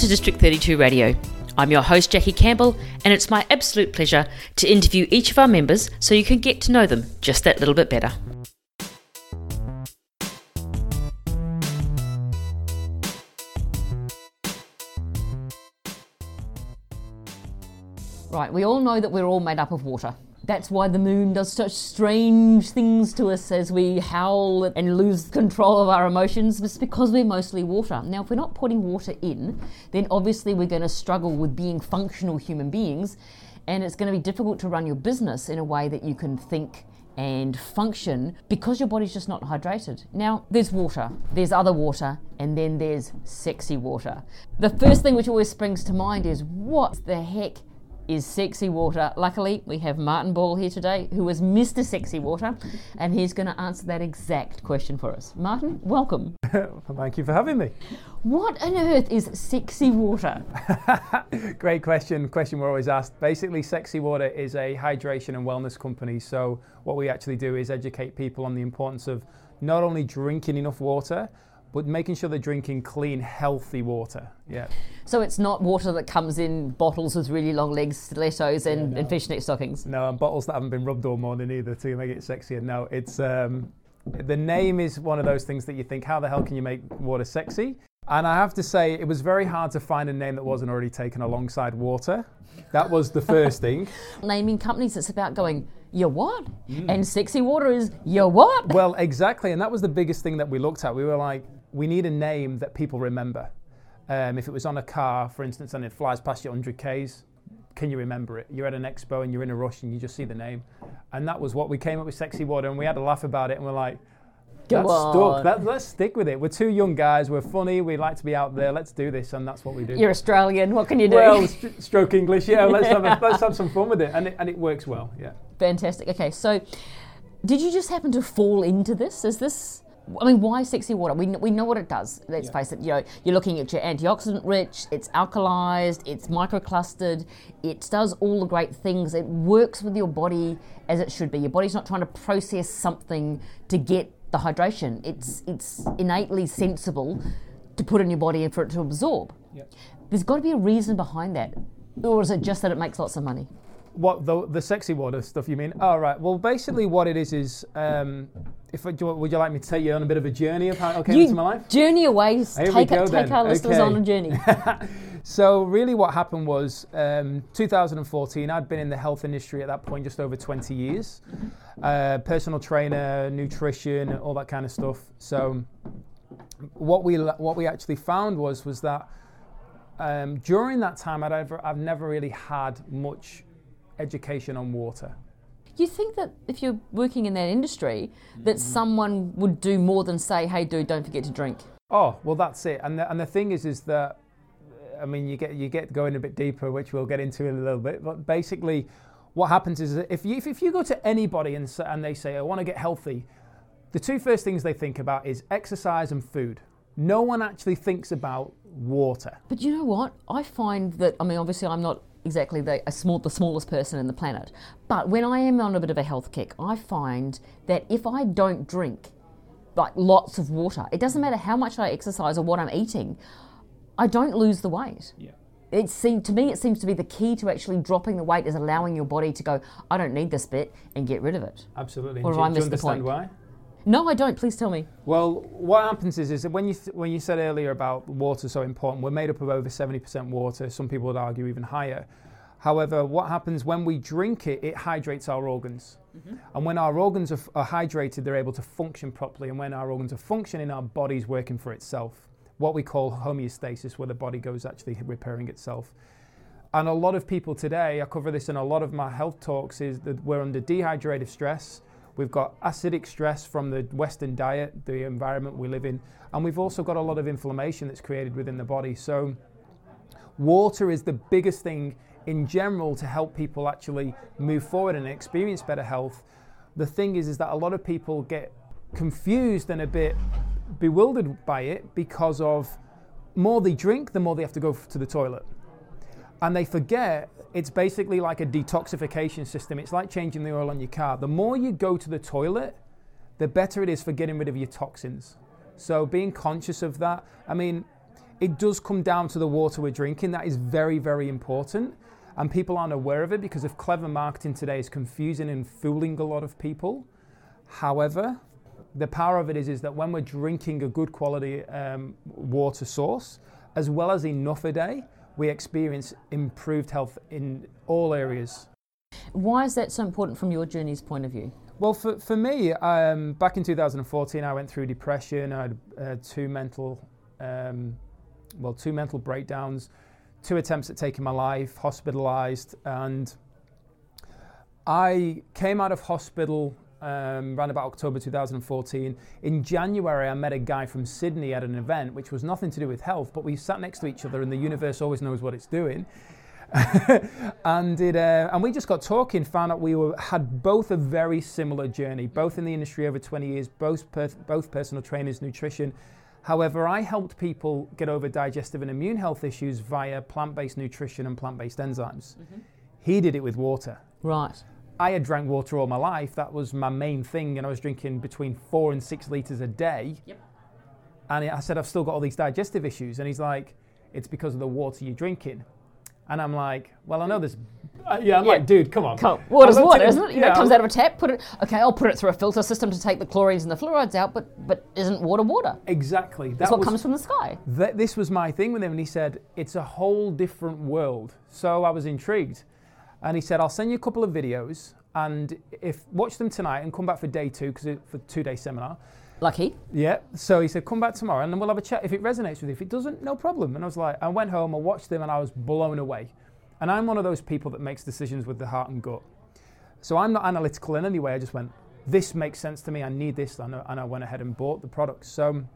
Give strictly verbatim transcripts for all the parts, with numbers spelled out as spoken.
to District thirty-two Radio. I'm your host, Jackie Campbell, and it's my absolute pleasure to interview each of our members so you can get to know them just that little bit better. Right, we all know that we're all made up of water. That's why the moon does such strange things to us as we howl and lose control of our emotions. It's because we're mostly water. Now, if we're not putting water in, then obviously we're going to struggle with being functional human beings, and it's going to be difficult to run your business in a way that you can think and function because your body's just not hydrated. Now, there's water, there's other water, and then there's sexy water. The first thing which always springs to mind is, what the heck is sexy water? Luckily, we have Martin Ball here today, who is Mister Sexy Water, and he's going to answer that exact question for us. Martin, welcome. Thank you for having me. What on earth is sexy water? Great question. Question we're always asked. Basically, Sexy Water is a hydration and wellness company. So what we actually do is educate people on the importance of not only drinking enough water, but making sure they're drinking clean, healthy water. Yeah. So it's not water that comes in bottles with really long legs, stilettos, and, yeah, no. and fishnet stockings? No, and bottles that haven't been rubbed all morning either to make it sexier. No, it's um, the name is one of those things that you think, how the hell can you make water sexy? And I have to say, it was very hard to find a name that wasn't already taken alongside water. That was the first thing. Naming companies, it's about going, you what? Mm. And sexy water is, you what? Well, exactly. And that was the biggest thing that we looked at. We were like, we need a name that people remember. Um, if it was on a car, for instance, and it flies past you one hundred kays, can you remember it? You're at an expo and you're in a rush and you just see the name. And that was what we came up with, Sexy Water, and we had a laugh about it, and we're like, that's stuck. That, let's stick with it. We're two young guys. We're funny. We like to be out there. Let's do this, and that's what we do. You're Australian. What can you do? Well, st- stroke English. Yeah, let's have a, let's have some fun with it, and it and it works well. Yeah. Fantastic. Okay, so did you just happen to fall into this? Is this? I mean, why sexy water? We we know what it does. Let's yeah. face it. You know, you're looking at your antioxidant rich. It's alkalized. It's microclustered. It does all the great things. It works with your body as it should be. Your body's not trying to process something to get the hydration. It's it's innately sensible to put in your body and for it to absorb. Yep. There's got to be a reason behind that, or is it just that it makes lots of money? What the the sexy water stuff you mean? Oh, right. Well, basically, what it is is, um, if would you like me to take you on a bit of a journey of how it came you into my life? Journey away. Here take we go, it, then. Take our listeners okay. on a journey. So really, what happened was, um, two thousand fourteen. I'd been in the health industry at that point just over twenty years. Uh, personal trainer, nutrition, all that kind of stuff. So what we what we actually found was was that um, during that time, I'd ever, I've never really had much education on water. You think that if you're working in that industry, that mm-hmm. someone would do more than say, "Hey, dude, don't forget to drink"? Oh, well, that's it. And the, and the thing is, is that I mean, you get you get going a bit deeper, which we'll get into in a little bit. But basically, what happens is that if you if, if you go to anybody and and they say, "I want to get healthy," the two first things they think about is exercise and food. No one actually thinks about water. But you know what? I find that, I mean, obviously, I'm not exactly the a small the smallest person in the planet, but when I am on a bit of a health kick, I find that if I don't drink like lots of water, it doesn't matter how much I exercise or what I'm eating, I don't lose the weight. Yeah. It seems to me it seems to be the key to actually dropping the weight is allowing your body to go, I don't need this bit, and get rid of it. Absolutely. Or do, have I do you missed the point? Why? No, I don't. Please tell me. Well, what happens is, is that when you th- when you said earlier about water so important, we're made up of over seventy percent water. Some people would argue even higher. However, what happens when we drink it, it hydrates our organs. Mm-hmm. And when our organs are, f- are hydrated, they're able to function properly. And when our organs are functioning, our body's working for itself. What we call homeostasis, where the body goes actually repairing itself. And a lot of people today, I cover this in a lot of my health talks, is that we're under dehydrative stress. We've got acidic stress from the Western diet, the environment we live in, and we've also got a lot of inflammation that's created within the body. So water is the biggest thing in general to help people actually move forward and experience better health. The thing is, is that a lot of people get confused and a bit bewildered by it because of more they drink, the more they have to go to the toilet. And they forget it's basically like a detoxification system. It's like changing the oil on your car. The more you go to the toilet, the better it is for getting rid of your toxins. So being conscious of that. I mean, it does come down to the water we're drinking. That is very, very important. And people aren't aware of it because of clever marketing today is confusing and fooling a lot of people. However, the power of it is, is that when we're drinking a good quality um, water source, as well as enough a day, we experience improved health in all areas. Why is that so important from your journey's point of view? Well, for, for me, um, back in two thousand fourteen, I went through depression. I had uh, two mental, um, well, two mental breakdowns, two attempts at taking my life, hospitalized, and I came out of hospital um, around about October two thousand fourteen. In January, I met a guy from Sydney at an event, which was nothing to do with health, but we sat next to each other, and the universe always knows what it's doing. and it, uh, and we just got talking, found out we were, had both a very similar journey, both in the industry over twenty years, both, per, both personal trainers, nutrition. However, I helped people get over digestive and immune health issues via plant-based nutrition and plant-based enzymes. Mm-hmm. He did it with water. Right. I had drank water all my life. That was my main thing, and I was drinking between four and six litres a day. Yep. And I said, I've still got all these digestive issues. And he's like, it's because of the water you're drinking. And I'm like, well, I know this. Uh, yeah, I'm yeah. like, dude, come on. Come. Water's water, isn't it? You yeah, know, it comes out of a tap. Put it. Okay, I'll put it through a filter system to take the chlorines and the fluorides out. But but isn't water water? Exactly. That That's what was, comes from the sky. Th- this was my thing with him, and he said it's a whole different world. So I was intrigued, and he said, I'll send you a couple of videos, and if watch them tonight and come back for day two because it's for two day seminar. Lucky. Yeah. So he said, come back tomorrow and then we'll have a chat. If it resonates with you, if it doesn't, no problem. And I was like, I went home, I watched them, and I was blown away. And I'm one of those people that makes decisions with the heart and gut. So I'm not analytical in any way. I just went, this makes sense to me. I need this. And I went ahead and bought the product. So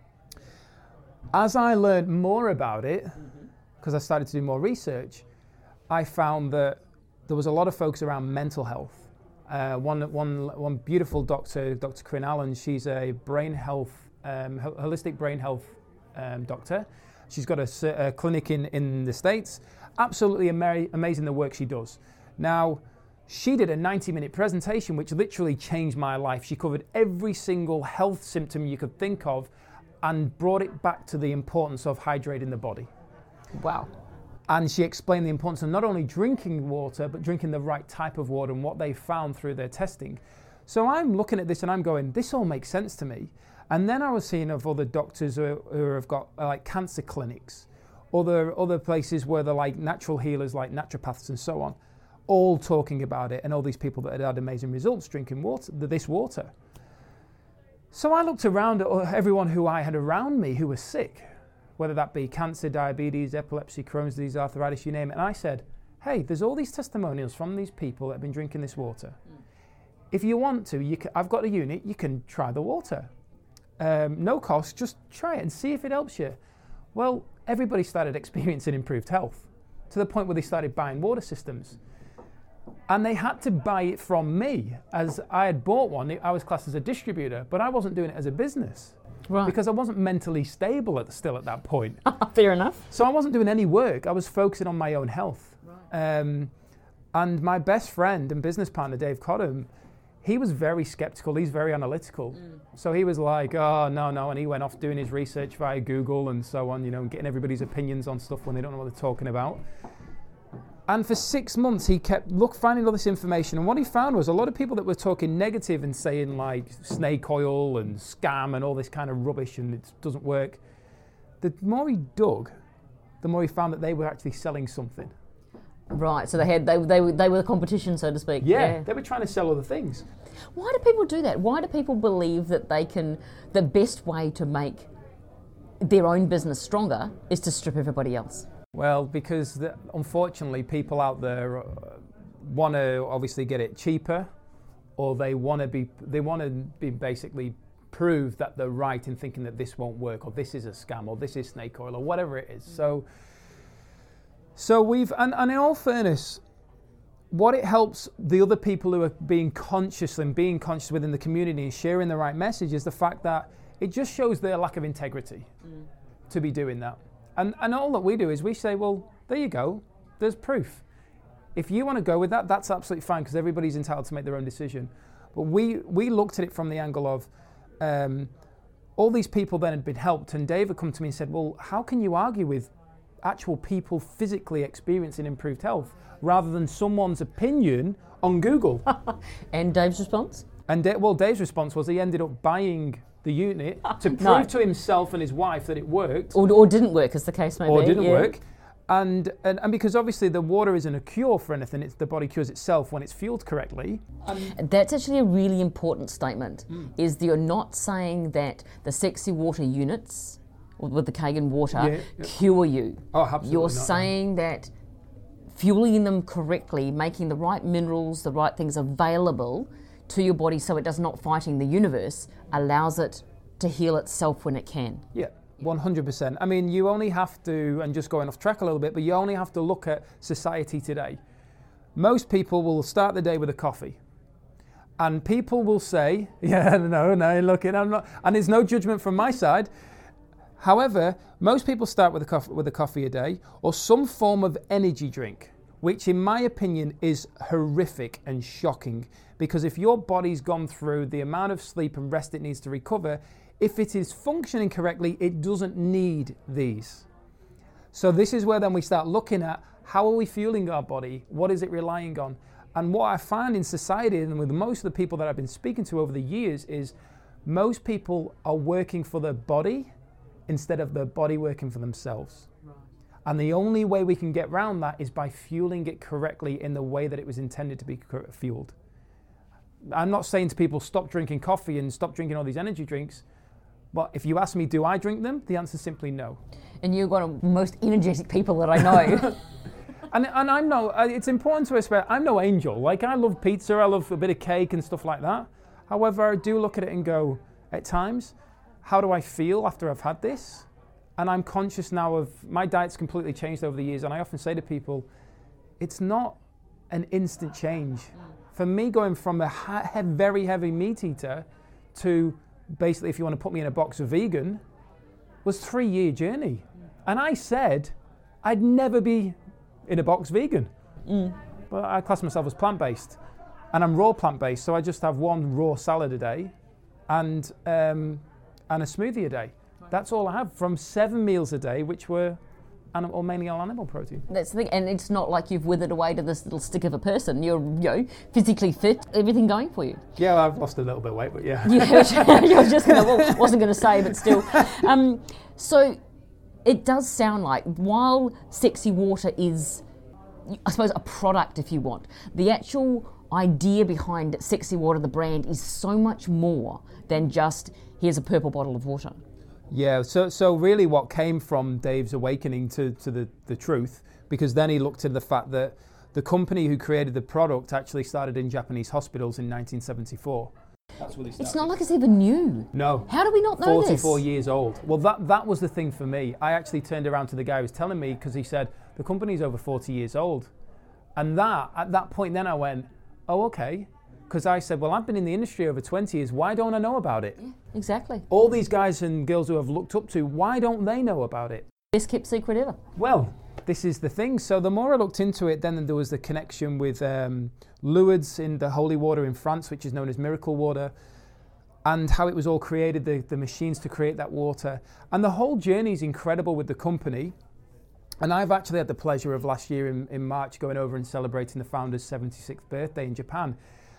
as I learned more about it, because mm-hmm. I started to do more research, I found that there was a lot of focus around mental health. Uh, one, one, one beautiful doctor, Doctor Corinne Allen, she's a brain health, um, holistic brain health um, doctor. She's got a, a clinic in, in the States. Absolutely ama- amazing the work she does. Now, she did a ninety minute presentation which literally changed my life. She covered every single health symptom you could think of and brought it back to the importance of hydrating the body. Wow. And she explained the importance of not only drinking water, but drinking the right type of water and what they found through their testing. So I'm looking at this and I'm going, this all makes sense to me. And then I was seeing of other doctors who, who have got uh, like cancer clinics, other other places where they're like natural healers, like naturopaths and so on, all talking about it, and all these people that had had amazing results drinking water, this water. So I looked around at everyone who I had around me who was sick, whether that be cancer, diabetes, epilepsy, Crohn's disease, arthritis, you name it. And I said, hey, there's all these testimonials from these people that have been drinking this water. Mm. If you want to, you can, I've got a unit, you can try the water. Um, no cost, just try it and see if it helps you. Well, everybody started experiencing improved health to the point where they started buying water systems. And they had to buy it from me, as I had bought one. I was classed as a distributor, but I wasn't doing it as a business. Right. Because I wasn't mentally stable at, still at that point. Fair enough. So I wasn't doing any work. I was focusing on my own health. Right. Um, and my best friend and business partner, Dave Cottam, he was very skeptical. He's very analytical. Mm. So he was like, oh, no, no. And he went off doing his research via Google and so on, you know, and getting everybody's opinions on stuff when they don't know what they're talking about. And for six months, he kept look finding all this information. And what he found was a lot of people that were talking negative and saying like snake oil and scam and all this kind of rubbish and it doesn't work. The more he dug, the more he found that they were actually selling something. Right, so they had they they were, they were the competition, so to speak. Yeah, yeah, they were trying to sell other things. Why do people do that? Why do people believe that they can, the best way to make their own business stronger is to strip everybody else? Well, because the, unfortunately people out there uh, want to obviously get it cheaper, or they want to be they want to be basically prove that they're right in thinking that this won't work, or this is a scam, or this is snake oil, or whatever it is. So. So we've, and, and in all fairness, what it helps the other people who are being conscious and being conscious within the community and sharing the right message is the fact that it just shows their lack of integrity mm. to be doing that. And and all that we do is we say, well, there you go, there's proof. If you want to go with that, that's absolutely fine, because everybody's entitled to make their own decision. But we, we looked at it from the angle of, um, all these people then had been helped, and Dave had come to me and said, well, how can you argue with actual people physically experiencing improved health rather than someone's opinion on Google? And Dave's response? And Da- well, Dave's response was he ended up buying the unit to prove No. to himself and his wife that it worked. Or, or didn't work, as the case may Or be. didn't yeah. work. And, and and because obviously the water isn't a cure for anything, it's the body cures itself when it's fueled correctly. That's actually a really important statement, mm. is that you're not saying that the sexy water units with the Kagan water Yeah, yeah. cure you. Oh, absolutely You're not. saying that fueling them correctly, making the right minerals, the right things available to your body so it does not fighting the universe, allows it to heal itself when it can. Yeah. one hundred percent. I mean, you only have to, and just going off track a little bit, but you only have to look at society today. Most people will start the day with a coffee. And people will say, yeah, no, no, look, I'm not, and there's no judgment from my side. However, most people start with a coffee, with a coffee a day or some form of energy drink, which in my opinion is horrific and shocking, because if your body's gone through the amount of sleep and rest it needs to recover, if it is functioning correctly, it doesn't need these. So this is where then we start looking at how are we fueling our body? What is it relying on? And what I find in society and with most of the people that I've been speaking to over the years is most people are working for their body instead of their body working for themselves. Right. And the only way we can get around that is by fueling it correctly in the way that it was intended to be fueled. I'm not saying to people stop drinking coffee and stop drinking all these energy drinks, but if you ask me, do I drink them? The answer is simply no. And you're one of the most energetic people that I know. and and I'm no, it's important to respect, I'm no angel. Like, I love pizza, I love a bit of cake and stuff like that. However, I do look at it and go, at times, how do I feel after I've had this? And I'm conscious now of, my diet's completely changed over the years, and I often say to people, it's not an instant change. For me, going from a he- very heavy meat eater to basically, if you want to put me in a box of vegan, was a three-year journey. And I said I'd never be in a box vegan. Mm. But I class myself as plant-based. And I'm raw plant-based, so I just have one raw salad a day and um, and a smoothie a day. That's all I have from seven meals a day, which were animal, or mainly all animal protein. That's the thing, and it's not like you've withered away to this little stick of a person. You're, you know, physically fit, everything going for you. Yeah, well, I've lost a little bit of weight, but yeah. You were just gonna, well, wasn't going to say, but still. Um, so it does sound like while Sexy Water is, I suppose, a product, if you want, the actual idea behind Sexy Water, the brand, is so much more than just here's a purple bottle of water. Yeah, so so really what came from Dave's awakening to, to the, the truth, because then he looked at the fact that the company who created the product actually started in Japanese hospitals in nineteen seventy-four. That's where they started. It's not like it's even new. No. How do we not know forty-four this? forty-four years old. Well, that, that was the thing for me. I actually turned around to the guy who was telling me, because he said, the company's over forty years old. And that, at that point then I went, oh, okay. Because I said, well, I've been in the industry over twenty years. Why don't I know about it? Yeah, exactly. All these guys and girls who I've looked up to, why don't they know about it? Best kept secret ever. Well, this is the thing. So the more I looked into it, then there was the connection with um, Lourdes in the holy water in France, which is known as miracle water, and how it was all created, the, the machines to create that water. And the whole journey is incredible with the company. And I've actually had the pleasure of last year in, in March going over and celebrating the founder's seventy-sixth birthday in Japan.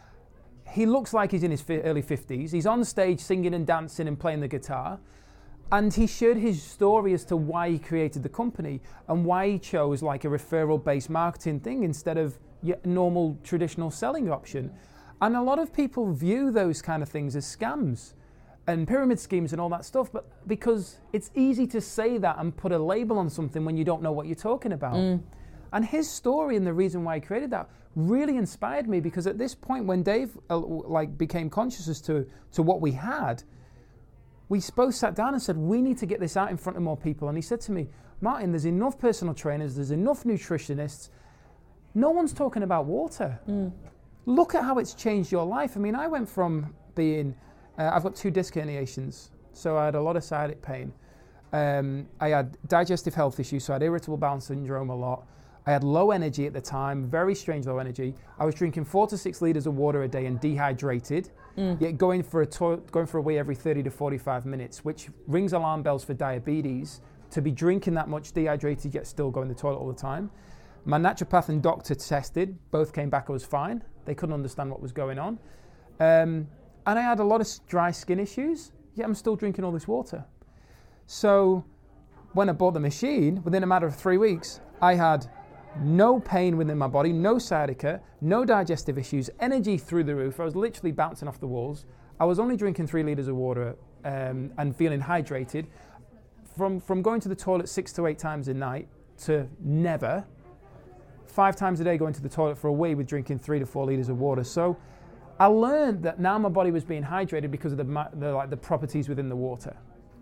He looks like he's in his fi- early fifties. He's on stage singing and dancing and playing the guitar. And he shared his story as to why he created the company and why he chose like a referral-based marketing thing instead of your normal traditional selling option. And a lot of people view those kind of things as scams and pyramid schemes and all that stuff, but because it's easy to say that and put a label on something when you don't know what you're talking about. Mm. And his story and the reason why he created that really inspired me, because at this point when Dave uh, like became conscious as to, to what we had, we both sat down and said, we need to get this out in front of more people. And he said to me, Martin, there's enough personal trainers, there's enough nutritionists. No one's talking about water. Mm. Look at how it's changed your life. I mean, I went from being, uh, I've got two disc herniations, so I had a lot of sciatic pain. Um, I had digestive health issues, so I had irritable bowel syndrome a lot. I had low energy at the time, very strange low energy. I was drinking four to six litres of water a day and dehydrated, mm. yet going for a to- going for a wee every thirty to forty-five minutes, which rings alarm bells for diabetes, to be drinking that much dehydrated yet still going to the toilet all the time. My naturopath and doctor tested, both came back I was fine. They couldn't understand what was going on. Um, and I had a lot of dry skin issues, yet I'm still drinking all this water. So when I bought the machine, within a matter of three weeks, I had no pain within my body, no sciatica, no digestive issues, energy through the roof. I was literally bouncing off the walls. I was only drinking three litres of water um, and feeling hydrated. From, from going to the toilet six to eight times a night to never, five times a day going to the toilet for a wee with drinking three to four litres of water. So I learned that now my body was being hydrated because of the, the, like, the properties within the water.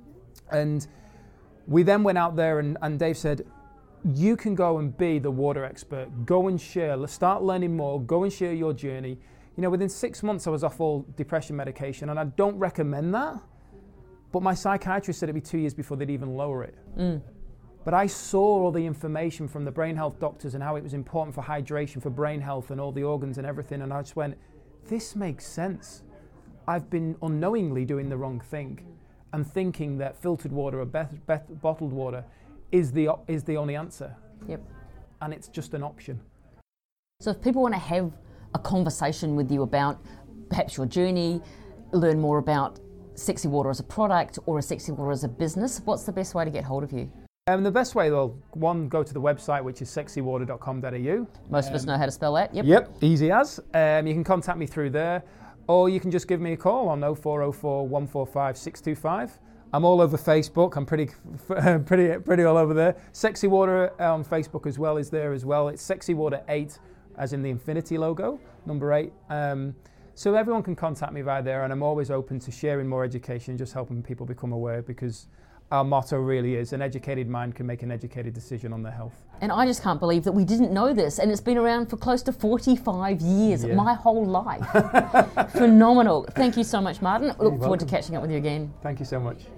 And we then went out there and, and Dave said, you can go and be the water expert. Go and share. Let's start learning more. Go and share your journey. You know, within six months, I was off all depression medication, and I don't recommend that. But my psychiatrist said it'd be two years before they'd even lower it. Mm. But I saw all the information from the brain health doctors and how it was important for hydration, for brain health, and all the organs and everything. And I just went, this makes sense. I've been unknowingly doing the wrong thing and thinking that filtered water or bet- bet- bottled water is the is the only answer. Yep. And it's just an option. So if people want to have a conversation with you about perhaps your journey, learn more about Sexy Water as a product or a Sexy Water as a business, what's the best way to get hold of you? Um, the best way, well, one, go to the website, which is sexy water dot com dot a u. Most um, of us know how to spell that. Yep. Yep, easy as. Um, you can contact me through there, or you can just give me a call on oh four oh four, one four five, six two five. I'm all over Facebook. I'm pretty, pretty, pretty all over there. Sexy Water on Facebook as well is there as well. It's Sexy Water eight, as in the infinity logo, number eight. Um, so everyone can contact me via there, and I'm always open to sharing more education, just helping people become aware, because our motto really is an educated mind can make an educated decision on their health. And I just can't believe that we didn't know this, and it's been around for close to forty-five years, yeah. My whole life. Phenomenal. Thank you so much, Martin. Look You're forward welcome. to catching up with you again. Thank you so much.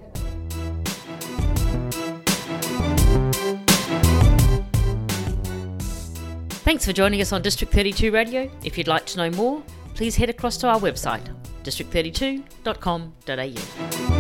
Thanks for joining us on District thirty-two Radio. If you'd like to know more, please head across to our website, district thirty-two dot com dot a u.